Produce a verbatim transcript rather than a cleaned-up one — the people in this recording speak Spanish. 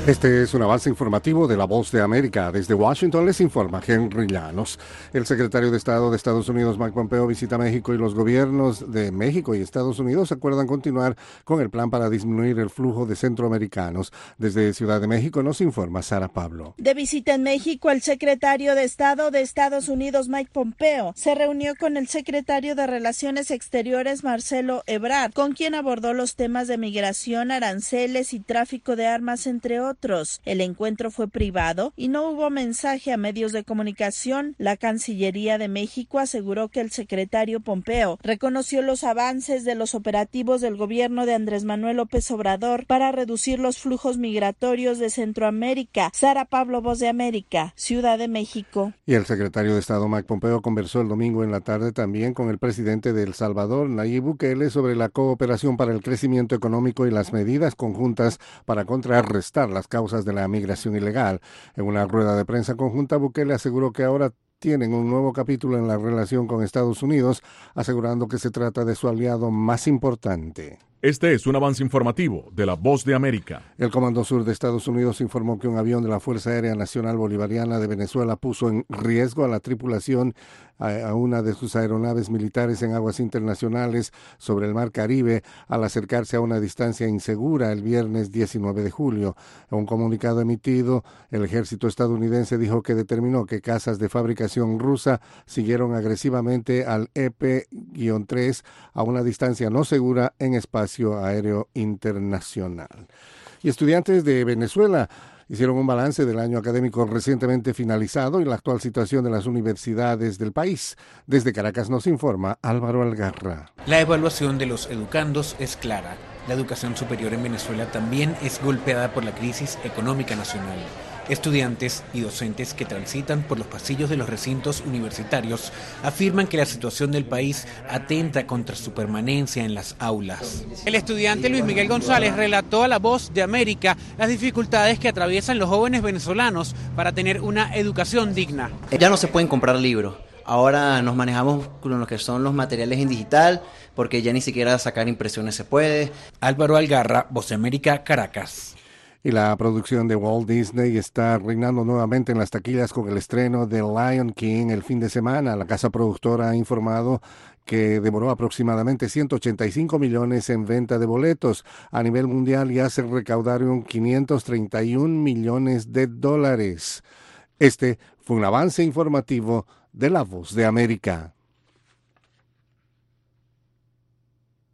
Este es un avance informativo de La Voz de América. Desde Washington les informa Henry Llanos. El secretario de Estado de Estados Unidos, Mike Pompeo, visita México y los gobiernos de México y Estados Unidos acuerdan continuar con el plan para disminuir el flujo de centroamericanos. Desde Ciudad de México nos informa Sara Pablo. De visita en México, el secretario de Estado de Estados Unidos, Mike Pompeo, se reunió con el secretario de Relaciones Exteriores, Marcelo Ebrard, con quien abordó los temas de migración, aranceles y tráfico de armas, entre otros. El encuentro fue privado y no hubo mensaje a medios de comunicación. La Cancillería de México aseguró que el secretario Pompeo reconoció los avances de los operativos del gobierno de Andrés Manuel López Obrador para reducir los flujos migratorios de Centroamérica. Sara Pablo, Voz de América, Ciudad de México. Y el secretario de Estado Mike Pompeo conversó el domingo en la tarde también con el presidente de El Salvador, Nayib Bukele, sobre la cooperación para el crecimiento económico y las medidas conjuntas para contrarrestar las causas de la migración ilegal. En una rueda de prensa conjunta, Bukele aseguró que ahora tienen un nuevo capítulo en la relación con Estados Unidos, asegurando que se trata de su aliado más importante. Este es un avance informativo de La Voz de América. El Comando Sur de Estados Unidos informó que un avión de la Fuerza Aérea Nacional Bolivariana de Venezuela puso en riesgo a la tripulación a una de sus aeronaves militares en aguas internacionales sobre el Mar Caribe al acercarse a una distancia insegura el viernes diecinueve de julio. En un comunicado emitido, el ejército estadounidense dijo que determinó que cazas de fabricación rusa siguieron agresivamente al E P tres a una distancia no segura en espacio aéreo internacional. Y estudiantes de Venezuela hicieron un balance del año académico recientemente finalizado y la actual situación de las universidades del país. Desde Caracas nos informa Álvaro Algarra. La evaluación de los educandos es clara. La educación superior en Venezuela también es golpeada por la crisis económica nacional. Estudiantes y docentes que transitan por los pasillos de los recintos universitarios afirman que la situación del país atenta contra su permanencia en las aulas. El estudiante Luis Miguel González relató a La Voz de América las dificultades que atraviesan los jóvenes venezolanos para tener una educación digna. Ya no se pueden comprar libros. Ahora nos manejamos con lo que son los materiales en digital, porque ya ni siquiera sacar impresiones se puede. Álvaro Algarra, Voz de América, Caracas. Y la producción de Walt Disney está reinando nuevamente en las taquillas con el estreno de Lion King el fin de semana. La casa productora ha informado que demoró aproximadamente ciento ochenta y cinco millones en venta de boletos. A nivel mundial ya se recaudaron quinientos treinta y un millones de dólares. Este fue un avance informativo de La Voz de América.